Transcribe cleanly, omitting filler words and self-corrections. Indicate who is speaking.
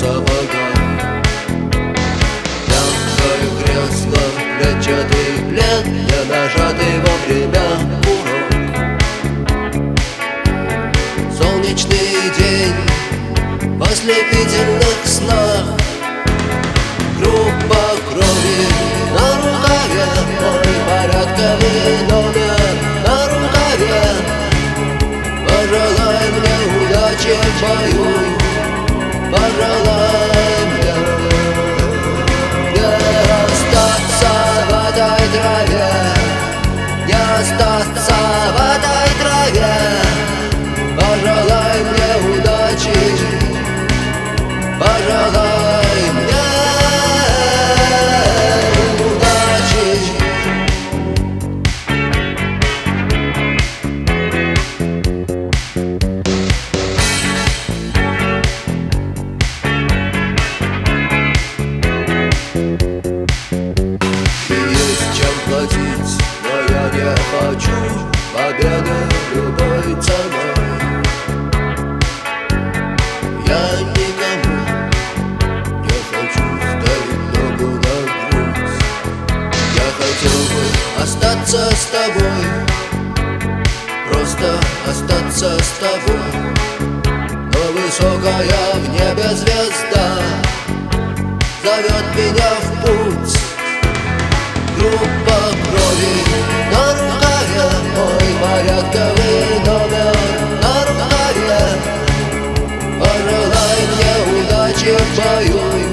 Speaker 1: сапогах. Мягкое кресло, клетчатый плед, не нажатый вовремя курок. Солнечный день в ослепительных снах. Группа крови на рукаве, мой порядковый номер на рукаве. Пожелай мне удачи в бою, пожелай мне не остаться в этой траве, не остаться в этой траве. Пожелай мне удачи, пожелай мне удачи. Платить, но я не хочу победы любой ценой. Я никому не хочу ставить ногу на грудь. Я хотел бы остаться с тобой, просто остаться с тобой. Но высокая в небе звезда зовет меня в путь. Группа крови на рукаве, мой порядковый номер на рукаве. Пожелай мне удачи в бою.